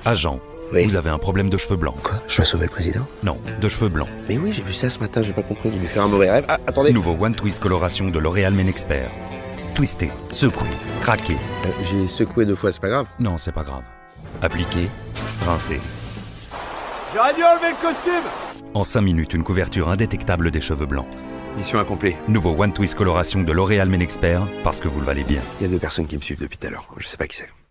Agent, Oui. vous avez un problème de cheveux blancs. Quoi? Je dois sauver le président? Non, de cheveux blancs. Mais oui, j'ai vu ça ce matin, j'ai pas compris. Il lui fait un mauvais rêve. Ah, attendez. Nouveau One Twist coloration de L'Oréal Men Expert. Twister, secouer, craquer. J'ai secoué 2 fois, c'est pas grave. Non, c'est pas grave. Appliquer, rincer. J'aurais dû enlever le costume. En 5 minutes, une couverture indétectable des cheveux blancs. Mission accomplie. Nouveau One Twist coloration de L'Oréal Men Expert, parce que vous le valez bien. Il y a 2 personnes qui me suivent depuis tout à l'heure. Je sais pas qui c'est.